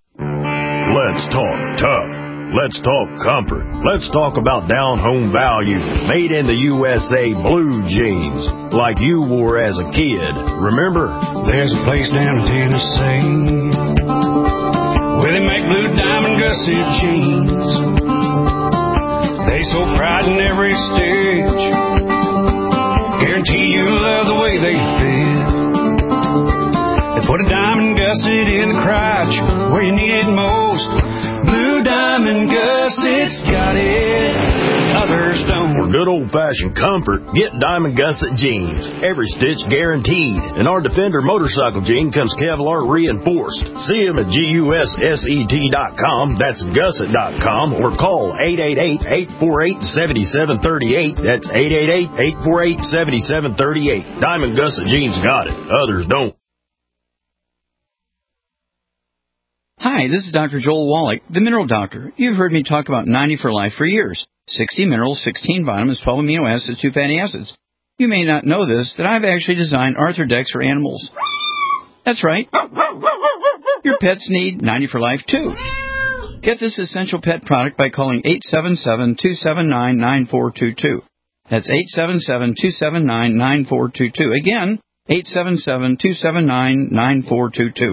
Let's talk tough. Let's talk comfort. Let's talk about down-home value, made in the U S A blue jeans, like you wore as a kid. Remember? There's a place down in Tennessee where they make blue diamond gusset jeans. They so pride in every stitch, guarantee you love the way they fit. They put a diamond gusset in the crotch where you need it most. Blue Diamond Gusset's got it. Other Firestone. For good old-fashioned comfort, get Diamond Gusset jeans. Every stitch guaranteed. And our Defender motorcycle jean comes Kevlar reinforced. See them at gusset dot com. That's gusset dot com. Or call eight eight eight, eight four eight, seven seven three eight. That's eight eight eight, eight four eight, seven seven three eight. Diamond Gusset jeans got it. Others don't. Hi, this is Doctor Joel Wallach, the Mineral Doctor. You've heard me talk about ninety for Life for years. sixty minerals, sixteen vitamins, twelve amino acids, two fatty acids. You may not know this, that I've actually designed Arthrodex for animals. That's right. Your pets need ninety for Life, too. Get this essential pet product by calling eight seven seven, two seven nine, nine four two two. That's eight seven seven, two seven nine, nine four two two. Again, eight seven seven, two seven nine, nine four two two.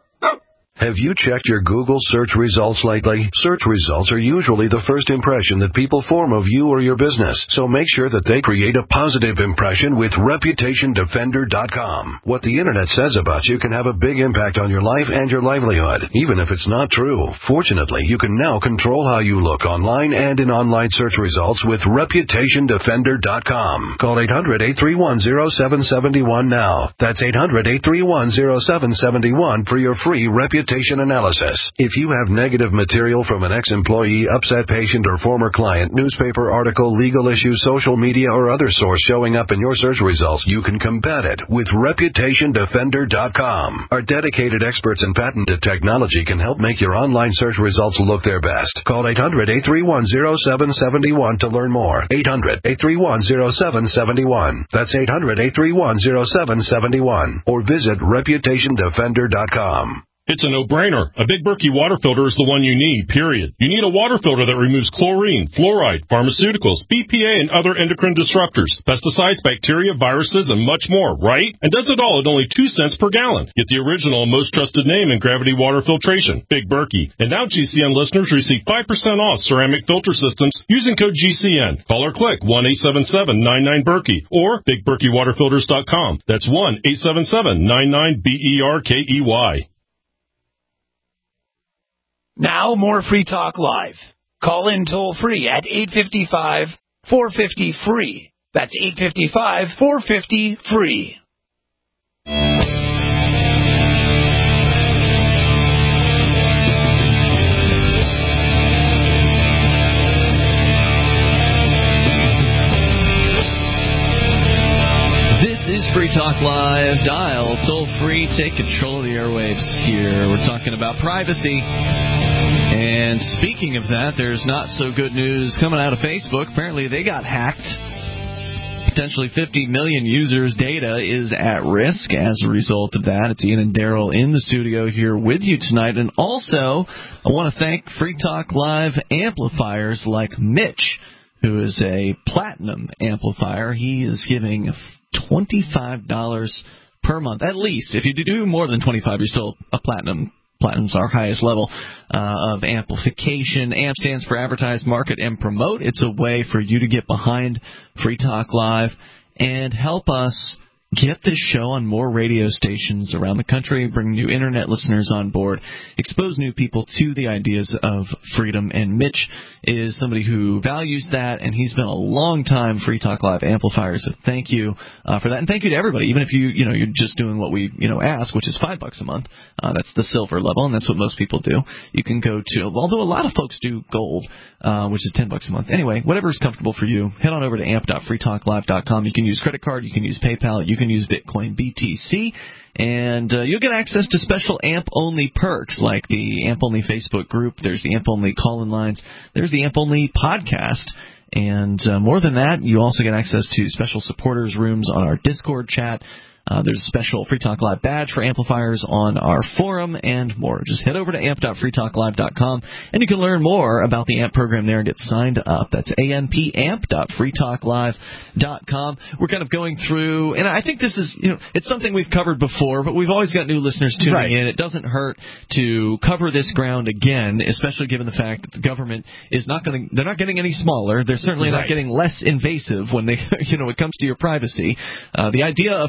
Have you checked your Google search results lately? Search results are usually the first impression that people form of you or your business, so make sure that they create a positive impression with reputation defender dot com. What the Internet says about you can have a big impact on your life and your livelihood, even if it's not true. Fortunately, you can now control how you look online and in online search results with reputation defender dot com. Call eight hundred, eight three one, zero seven seven one now. That's eight hundred, eight three one, zero seven seven one for your free reputation analysis. If you have negative material from an ex-employee, upset patient, or former client, newspaper article, legal issue, social media, or other source showing up in your search results, you can combat it with reputation defender dot com. Our dedicated experts in patented technology can help make your online search results look their best. Call eight hundred, eight three one, zero seven seven one to learn more. eight hundred, eight three one, zero seven seven one. That's eight hundred, eight three one, zero seven seven one. Or visit reputation defender dot com. It's a no-brainer. A Big Berkey water filter is the one you need, period. You need a water filter that removes chlorine, fluoride, pharmaceuticals, B P A, and other endocrine disruptors, pesticides, bacteria, viruses, and much more, right? And does it all at only two cents per gallon. Get the original and most trusted name in gravity water filtration, Big Berkey. And now G C N listeners receive five percent off ceramic filter systems using code G C N. Call or click one eight seven seven, nine nine, Berkey or big berkey water filters dot com. That's one eight seven seven, nine nine, B E R K E Y. Now more Free Talk Live. Call in toll free at eight five five, four five zero, free. That's eight five five, four five zero, free. This is Free Talk Live. Dial toll free. Take control of the airwaves here. We're talking about privacy. And speaking of that, there's not so good news coming out of Facebook. Apparently they got hacked. Potentially fifty million users' data is at risk as a result of that. It's Ian and Daryl in the studio here with you tonight. And also, I want to thank Free Talk Live amplifiers like Mitch, who is a platinum amplifier. He is giving twenty-five dollars per month, at least. If you do more than twenty-five, you're still a platinum. Platinum's our highest level uh, of amplification. A M P stands for Advertise, Market, and Promote. It's a way for you to get behind Free Talk Live and help us get this show on more radio stations around the country, bring new Internet listeners on board, expose new people to the ideas of freedom. And Mitch is somebody who values that, and he's been a long-time Free Talk Live amplifier, so thank you uh, for that. And thank you to everybody, even if you, you know, you're just doing what we, you know, ask, which is five bucks a month. Uh, that's the silver level, and that's what most people do. You can go to, although a lot of folks do gold, uh, which is ten bucks a month. Anyway, whatever's comfortable for you, head on over to amp dot free talk live dot com. You can use credit card, you can use PayPal, you You can use Bitcoin B T C, and uh, you'll get access to special A M P-only perks like the A M P-only Facebook group, there's the A M P-only call-in lines, there's the A M P-only podcast, and uh, more than that, you also get access to special supporters rooms on our Discord chat. Uh, there's a special Free Talk Live badge for amplifiers on our forum and more. Just head over to amp dot free talk live dot com, and you can learn more about the A M P program there and get signed up. That's A M P amp dot free talk live dot com. We're kind of going through, and I think this is, you know, it's something we've covered before, but we've always got new listeners tuning right. in. It doesn't hurt to cover this ground again, especially given the fact that the government is not going to, they're not getting any smaller. They're certainly right. not getting less invasive when they, you know, it comes to your privacy. Uh, the idea of privacy,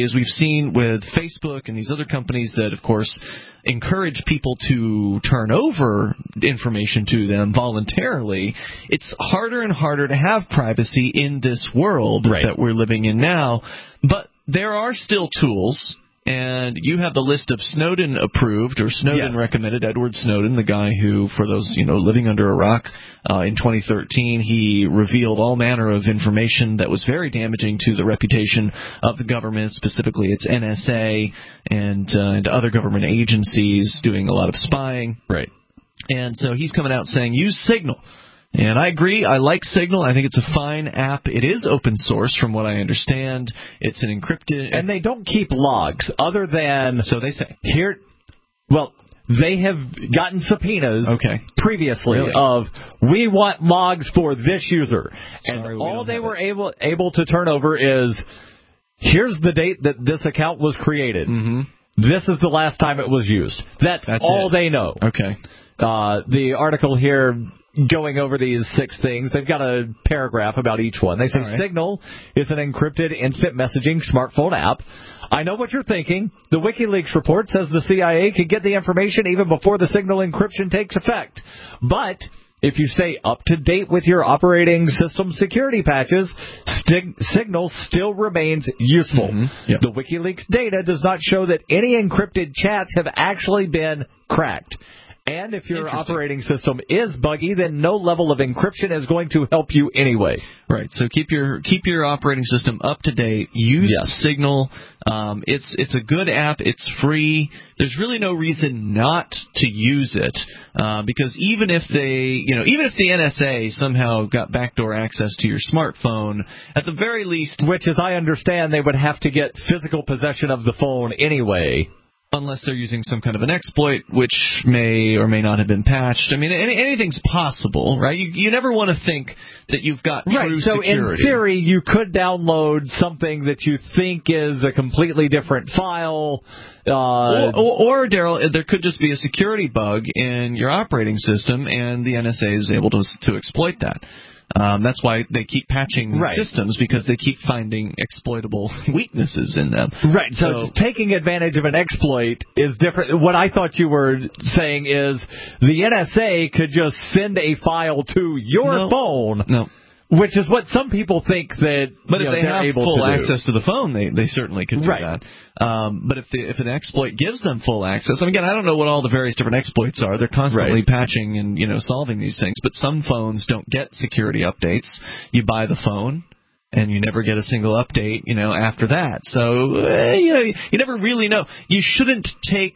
privacy, as we've seen with Facebook and these other companies that, of course, encourage people to turn over information to them voluntarily, it's harder and harder to have privacy in this world right. that we're living in now. But there are still tools. And you have the list of Snowden approved or Snowden yes. recommended. Edward Snowden, the guy who, for those you know living under a rock, uh, in twenty thirteen he revealed all manner of information that was very damaging to the reputation of the government, specifically its N S A and uh, and other government agencies doing a lot of spying. Right. And so he's coming out saying use Signal. And I agree. I like Signal. I think it's a fine app. It is open source, from what I understand. It's an encrypted... And they don't keep logs, other than... So they say. Here, well, they have gotten subpoenas okay. previously really? of, we want logs for this user. Sorry, and we all they were it. able able to turn over is, here's the date that this account was created. Mm-hmm. This is the last time it was used. That's, That's all it. they know. Okay. Uh, the article here... going over these six things, they've got a paragraph about each one. They say right. Signal is an encrypted instant messaging smartphone app. I know what you're thinking. The WikiLeaks report says the C I A could get the information even before the Signal encryption takes effect. But if you stay up to date with your operating system security patches, Stig- Signal still remains useful. Mm-hmm. Yep. The WikiLeaks data does not show that any encrypted chats have actually been cracked. And if your operating system is buggy, then no level of encryption is going to help you anyway. Right. So keep your keep your operating system up to date. Use yes. Signal. Um, it's it's a good app. It's free. There's really no reason not to use it uh, because even if they, you know, even if the N S A somehow got backdoor access to your smartphone, at the very least, which, as I understand, they would have to get physical possession of the phone anyway. Unless they're using some kind of an exploit, which may or may not have been patched. I mean, any, anything's possible, right? You, you never want to think that you've got true right, so security. In theory, you could download something that you think is a completely different file. Uh, or, or, or Daryl, there could just be a security bug in your operating system, and the N S A is able to to exploit that. Um, that's why they keep patching right. systems, because they keep finding exploitable weaknesses in them. Right. So, so taking advantage of an exploit is different. What I thought you were saying is the N S A could just send a file to your no, phone. No. Which is what some people think that, but you if know, they they're have able full to access do. to the phone, they they certainly could do right. that. Um, but if the, if an exploit gives them full access, I mean, again, I don't know what all the various different exploits are. They're constantly right. patching and you know solving these things. But some phones don't get security updates. You buy the phone, and you never get a single update, you know, after that. So uh, you know, you never really know. You shouldn't take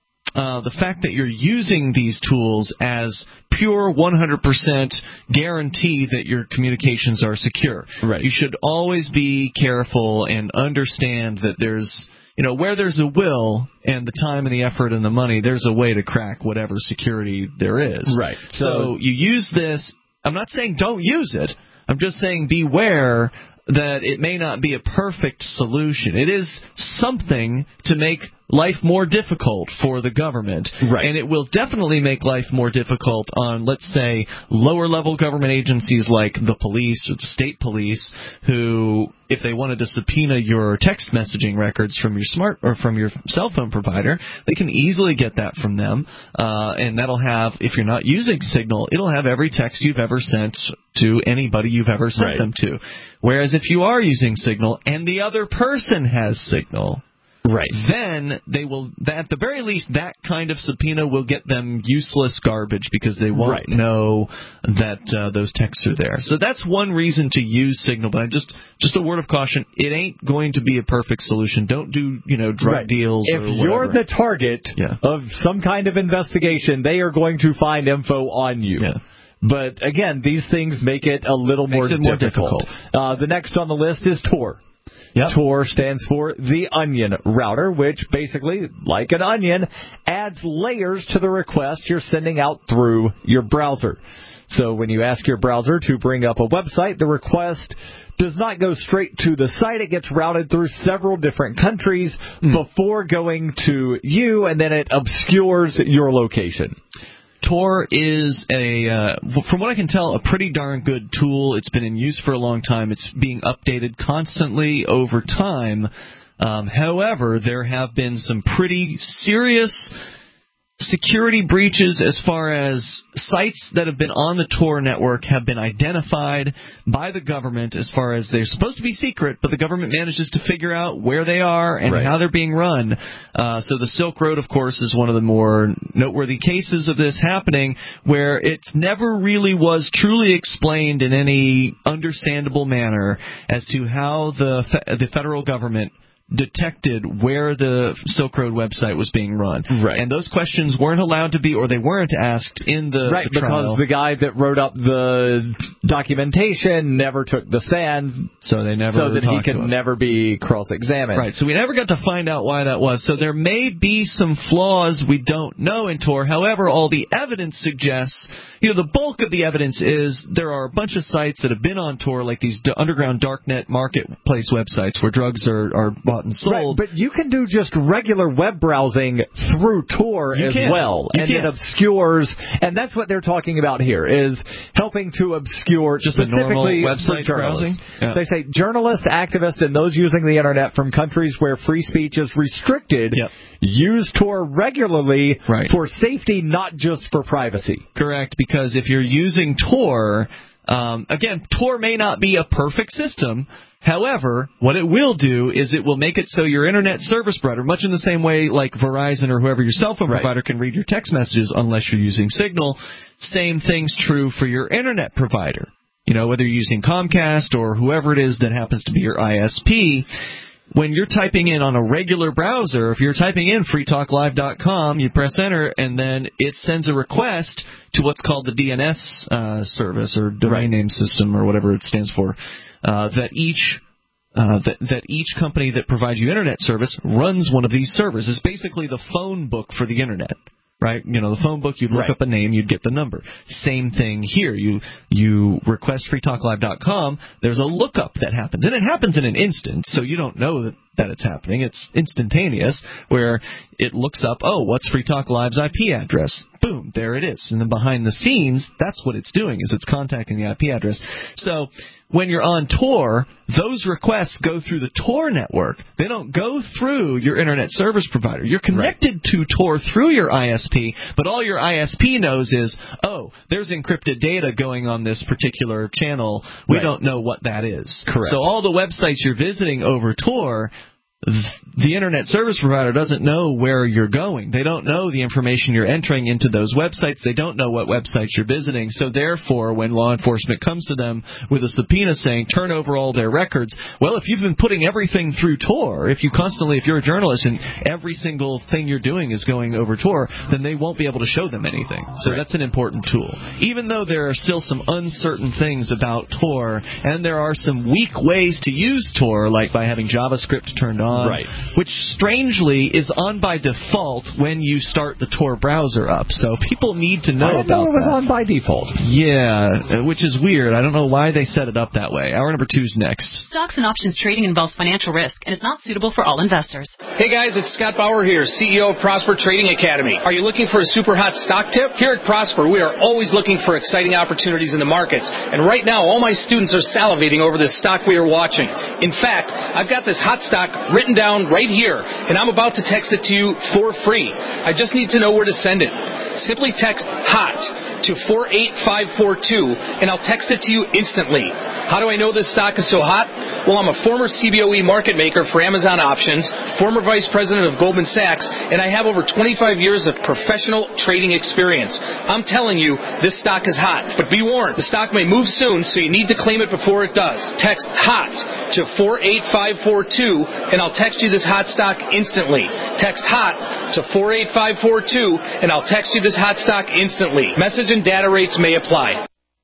Uh, the fact that you're using these tools as pure one hundred percent guarantee that your communications are secure. Right. You should always be careful and understand that there's, you know, where there's a will and the time and the effort and the money, there's a way to crack whatever security there is. Right. So, so you use this. I'm not saying don't use it. I'm just saying beware that it may not be a perfect solution. It is something to make life more difficult for the government. Right. And it will definitely make life more difficult on, let's say, lower-level government agencies like the police or the state police, who, if they wanted to subpoena your text messaging records from your smart or from your cell phone provider, they can easily get that from them. Uh, and that'll have, if you're not using Signal, it'll have every text you've ever sent to anybody you've ever sent right. them to. Whereas if you are using Signal and the other person has Signal, right. then they will, at the very least, that kind of subpoena will get them useless garbage because they won't right. know that uh, those texts are there. So that's one reason to use Signal. But just just a word of caution: it ain't going to be a perfect solution. Don't do you know drug right. deals. If or you're whatever. the target yeah. of some kind of investigation, they are going to find info on you. Yeah. But again, these things make it a little more Makes it more difficult. difficult. Uh, the next on the list is Tor. Yep. Tor stands for the Onion Router, which basically, like an onion, adds layers to the request you're sending out through your browser. So when you ask your browser to bring up a website, the request does not go straight to the site. It gets routed through several different countries mm. before going to you, and then it obscures your location. Tor is a, uh, from what I can tell, a pretty darn good tool. It's been in use for a long time. It's being updated constantly over time. Um, however, there have been some pretty serious security breaches as far as sites that have been on the Tor network have been identified by the government as far as they're supposed to be secret, but the government manages to figure out where they are and right. how they're being run. Uh, so the Silk Road, of course, is one of the more noteworthy cases of this happening, where it never really was truly explained in any understandable manner as to how the fe- the federal government detected where the Silk Road website was being run. Right. And those questions weren't allowed to be, or they weren't asked in the, right, the trial. Because the guy that wrote up the documentation never took the stand, so they never so that he could never be cross-examined. Right, so we never got to find out why that was. So there may be some flaws we don't know in Tor. However, all the evidence suggests, you know, the bulk of the evidence is there are a bunch of sites that have been on Tor, like these underground darknet marketplace websites where drugs are, are bought and sold. Right, but you can do just regular web browsing through Tor you as can. well, You and can. it obscures, and that's what they're talking about here, is helping to obscure just the normal specifically website for journalists. browsing. Yeah. They say journalists, activists, and those using the internet from countries where free speech is restricted yep. use Tor regularly right. for safety, not just for privacy. Correct, because if you're using Tor, um, again, Tor may not be a perfect system. However, what it will do is it will make it so your internet service provider, much in the same way like Verizon or whoever your cell phone right. provider can read your text messages unless you're using Signal, same thing's true for your internet provider. You know, whether you're using Comcast or whoever it is that happens to be your I S P, when you're typing in on a regular browser, if you're typing in free talk live dot com, you press enter, and then it sends a request to what's called the D N S uh, service or domain right. name system or whatever it stands for. Uh, that each uh, that, that each company that provides you internet service runs one of these servers. It's basically the phone book for the internet, right? You know, the phone book, you'd look right. up a name, you'd get the number. Same thing here. You you request free talk live dot com, there's a lookup that happens. And it happens in an instant, so you don't know that, that it's happening. It's instantaneous, where it looks up, oh, what's Free Talk Live's I P address? Boom, there it is. And then behind the scenes, that's what it's doing, is it's contacting the I P address. So when you're on Tor, those requests go through the Tor network. They don't go through your internet service provider. You're connected right. to Tor through your I S P, but all your I S P knows is, oh, there's encrypted data going on this particular channel. We right. don't know what that is. Correct. So all the websites you're visiting over Tor, the internet service provider doesn't know where you're going. They don't know the information you're entering into those websites. They don't know what websites you're visiting. So therefore, when law enforcement comes to them with a subpoena saying, turn over all their records, well, if you've been putting everything through Tor, if you constantly, if you're a journalist and every single thing you're doing is going over Tor, then they won't be able to show them anything. So right. that's an important tool. Even though there are still some uncertain things about Tor, and there are some weak ways to use Tor, like by having JavaScript turned on, right. which strangely is on by default when you start the Tor browser up. So people need to know I didn't about know it was that. on by default. Yeah, which is weird. I don't know why they set it up that way. Hour number two's next. Stocks and options trading involves financial risk and is not suitable for all investors. Hey guys, it's Scott Bauer here, C E O of Prosper Trading Academy. Are you looking for a super hot stock tip? Here at Prosper, we are always looking for exciting opportunities in the markets. And right now, all my students are salivating over this stock we are watching. In fact, I've got this hot stock written down right here, and I'm about to text it to you for free. I just need to know where to send it. Simply text HOT to four eight five four two, and I'll text it to you instantly. How do I know this stock is so hot? Well, I'm a former C B O E market maker for Amazon Options, former vice president of Goldman Sachs, and I have over twenty-five years of professional trading experience. I'm telling you, this stock is hot. But be warned, the stock may move soon, so you need to claim it before it does. Text HOT to four eight five four two, and I'll text you this hot stock instantly. Text HOT to four eight five four two, and I'll text you this hot stock instantly. Message and data rates may apply.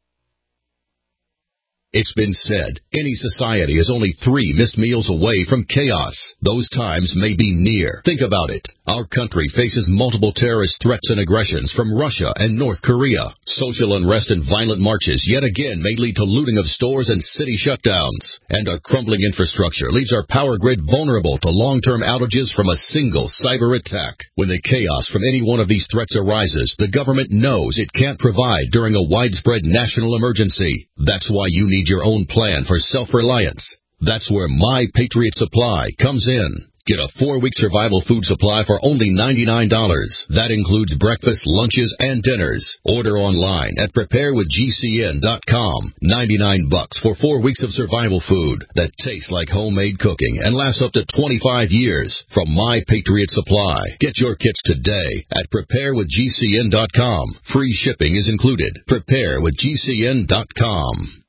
It's been said, any society is only three missed meals away from chaos. Those times may be near. Think about it. Our country faces multiple terrorist threats and aggressions from Russia and North Korea. Social unrest and violent marches yet again may lead to looting of stores and city shutdowns. And our crumbling infrastructure leaves our power grid vulnerable to long-term outages from a single cyber attack. When the chaos from any one of these threats arises, the government knows it can't provide during a widespread national emergency. That's why you need your own plan for self-reliance. That's where My Patriot Supply comes in. Get a four-week survival food supply for only ninety-nine dollars. That includes breakfast, lunches, and dinners. Order online at prepare with G C N dot com. ninety-nine bucks for four weeks of survival food that tastes like homemade cooking and lasts up to twenty-five years from My Patriot Supply. Get your kits today at prepare with G C N dot com. Free shipping is included. prepare with G C N dot com.